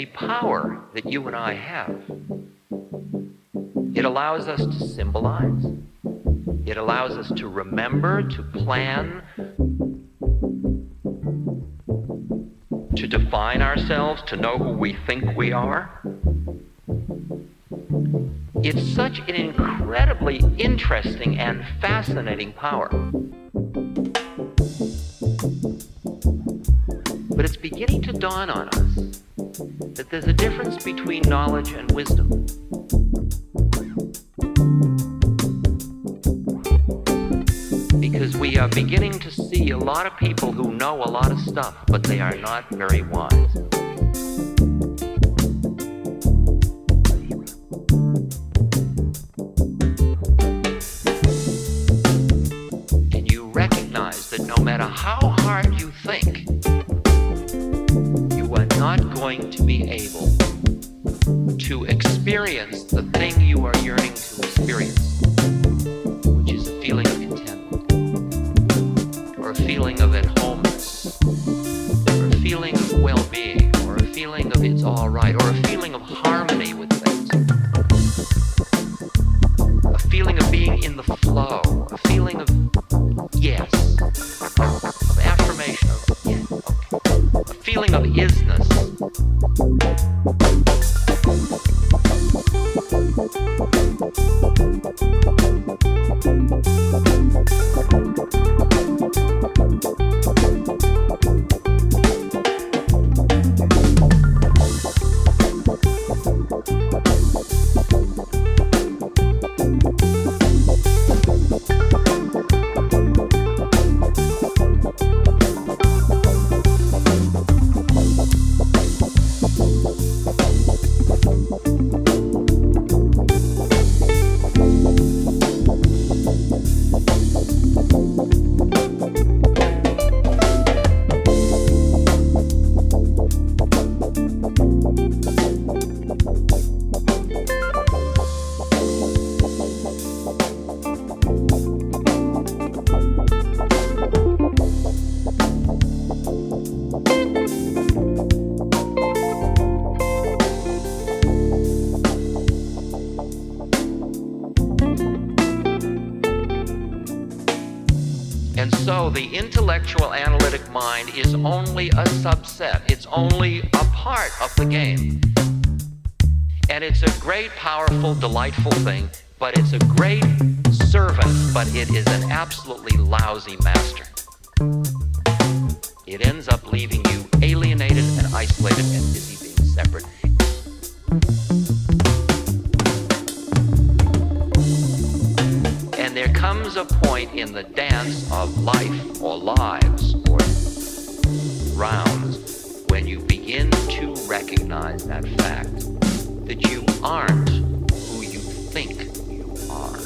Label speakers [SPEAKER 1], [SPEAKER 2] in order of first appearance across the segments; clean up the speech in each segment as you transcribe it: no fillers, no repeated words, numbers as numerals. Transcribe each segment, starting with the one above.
[SPEAKER 1] a power that you and I have. It allows us to symbolize. It allows us to remember, to plan, to define ourselves, to know who we think we are. It's such an incredibly interesting and fascinating power. But it's beginning to dawn on us that there's a difference between knowledge and wisdom. Because we are beginning to see a lot of people who know a lot of stuff, but they are not very wise. And you recognize that no matter how hard you think, you are not going to be able to experience the thing you are yearning to experience, which is a feeling of contentment, or a feeling of at homeness, or a feeling of well-being, or a feeling of it's all right, or a feeling of harmony with things, a feeling of being in the flow, a feeling of yes, of affirmation, of yeah, okay, a feeling of isness. And so the intellectual analytic mind is only a subset. It's only a part of the game. And it's a great, powerful, delightful thing, but it's a great servant, but it is an absolutely lousy master. It ends up leaving you alienated and isolated and busy being separate. And there comes a point in the dance of life or lives or rounds when you begin to recognize that fact that you aren't who you think you are.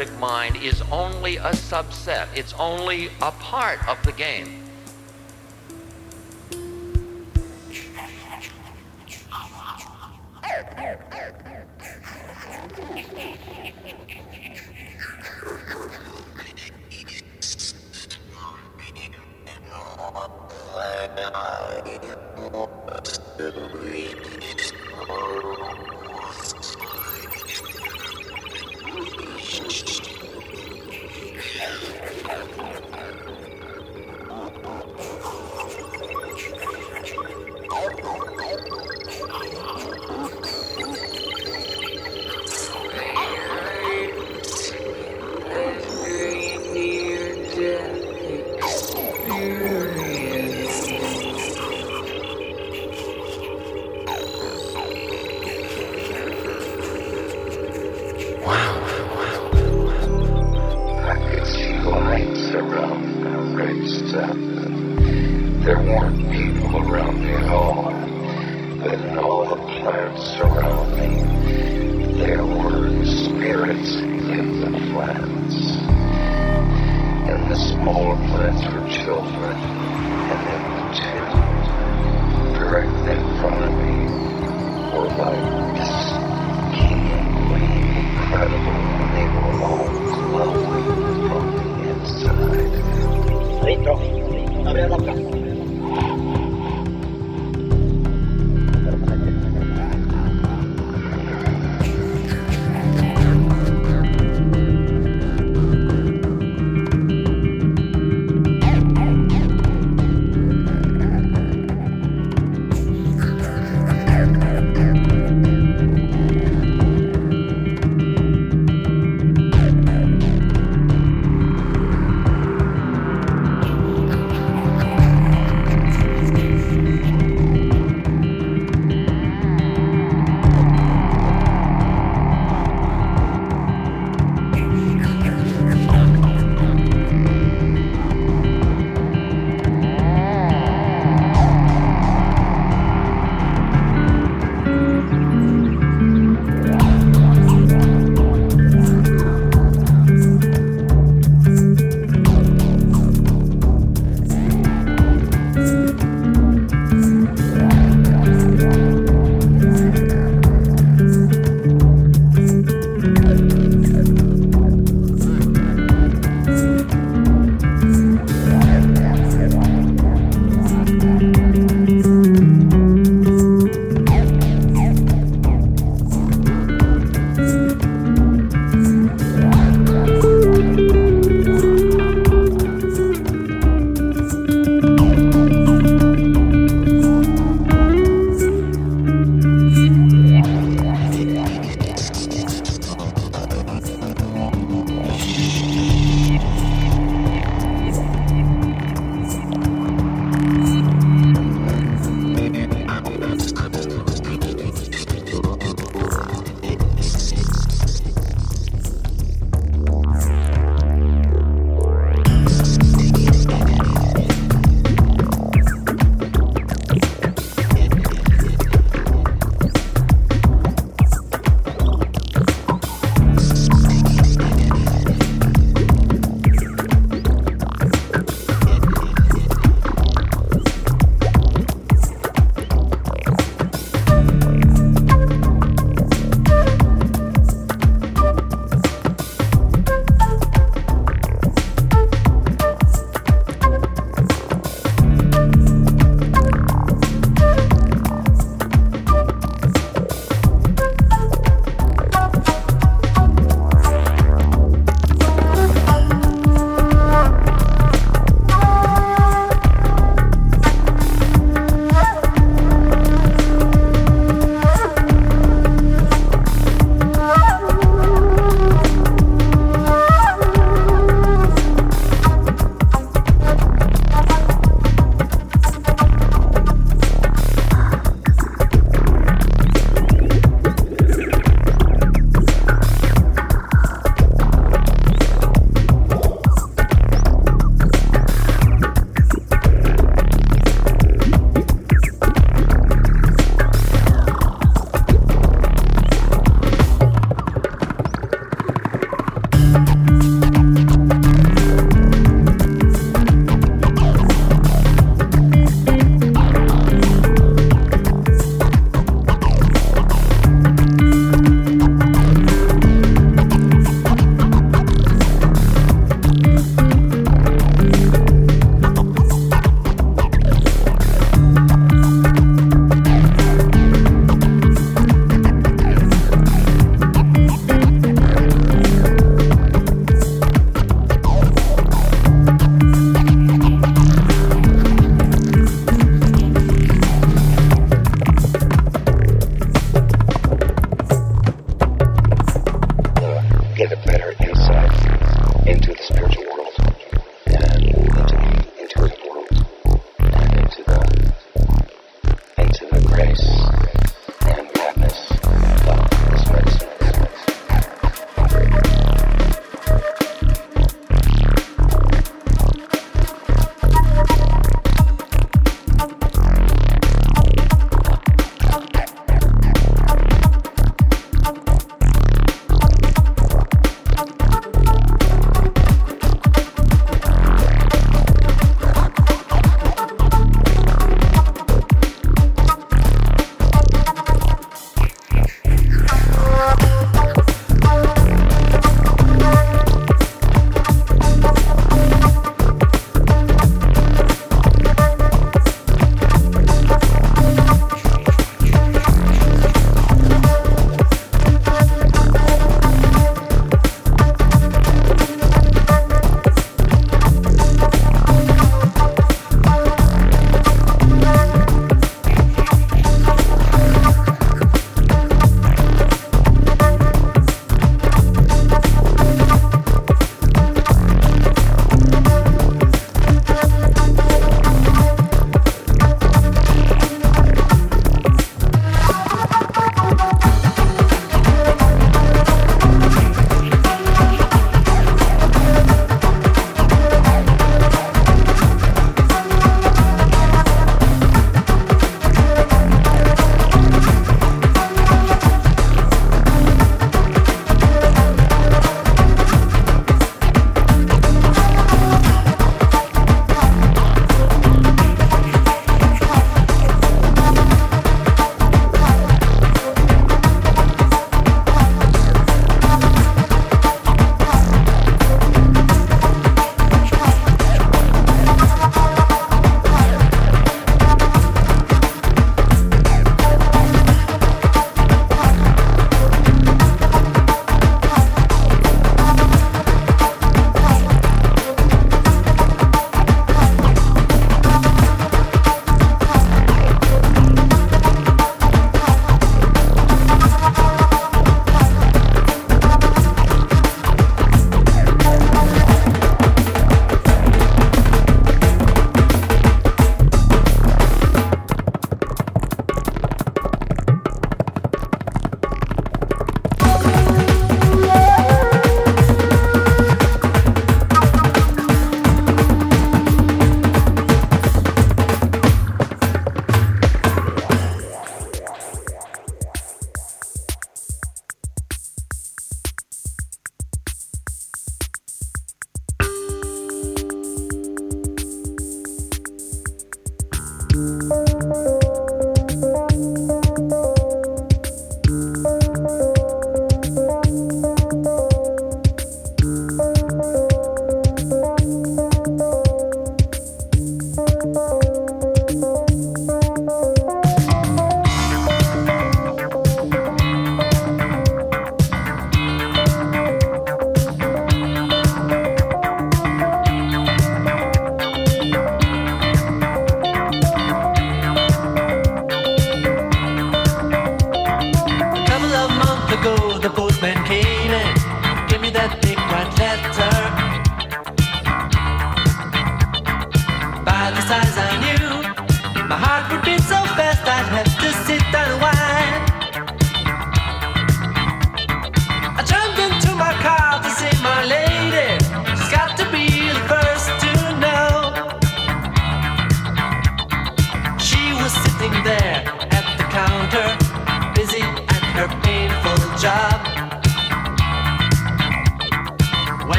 [SPEAKER 1] analytic mind is only a subset. It's only a part of the game.
[SPEAKER 2] There weren't people around me at all, but in all the plants around me, there were spirits in the plants. And the smaller plants were children, and then the two directly in front of me were like schemingly incredible, and they were all glowing from the inside.
[SPEAKER 3] Listo, abre la boca.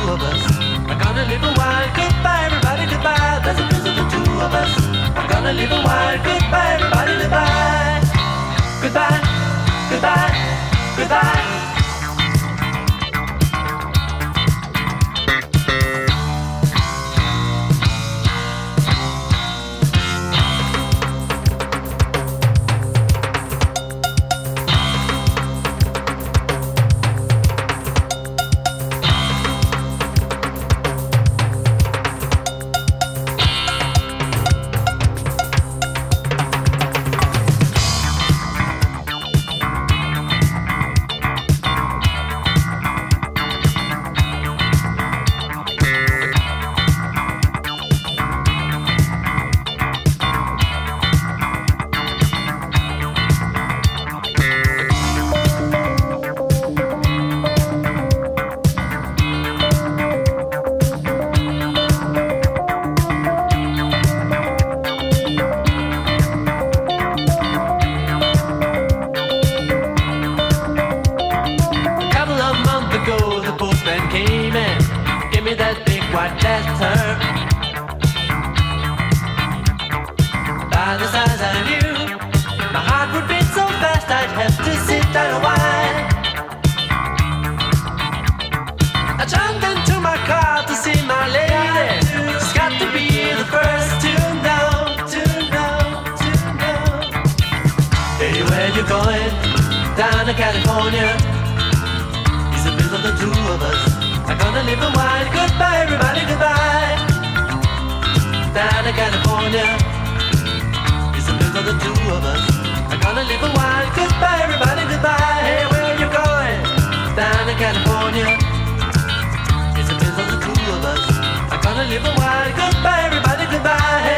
[SPEAKER 4] of us are gonna live a while. Goodbye, everybody, goodbye. There's a bit of the two of us are gonna live a while. Goodbye, everybody, goodbye. Goodbye, goodbye, goodbye. California, he's the middle of the two of us are gonna live a while. Goodbye, everybody, goodbye. Down in California, he's the middle of the two of us are gonna live a while. Goodbye, everybody, goodbye. Hey, where are you going? Down in California, he's the middle of the two of us are gonna live a while. Goodbye, everybody, goodbye.